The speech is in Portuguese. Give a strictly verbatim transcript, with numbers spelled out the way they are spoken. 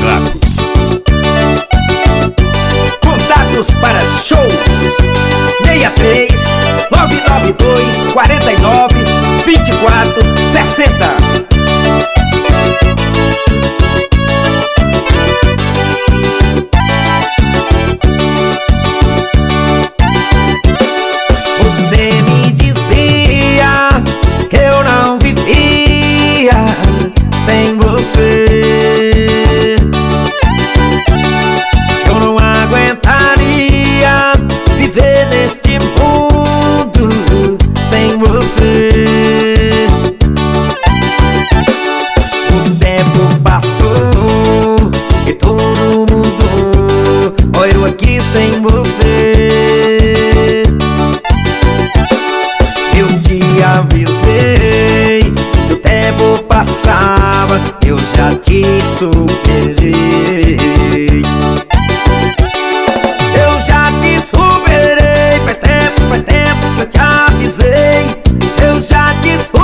Recados. Contatos para shows: seis três nove nove dois quatro nove dois quatro seis zero. Você me dizia que eu não vivia sem você, que eu não aguentaria viver neste mundo sem você. O tempo passou e tudo mudou, olha eu aqui sem você. Eu te avisei que o tempo passava, eu já te superei. Eu já te superei, faz tempo, faz tempo que eu te avisei. Eu já te superei.